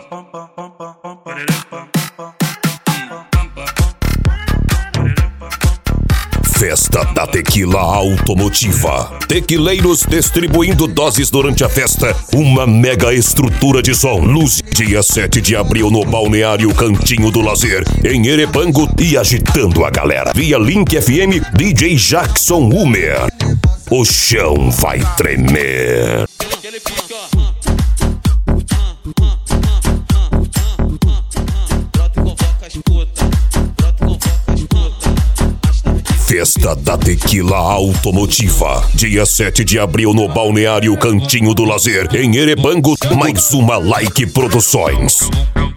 Festa da Tequila Automotiva. Tequileiros distribuindo doses durante a festa. Uma mega estrutura de som. Luz, dia 7 de abril no Balneário Cantinho do Lazer, em Erepango, e agitando a galera. Via Link FM, DJ Jackson Humer. O chão vai tremer. Festa da Tequila Automotiva, dia 7 de abril no Balneário Cantinho do Lazer, em Erepango, mais uma Like Produções.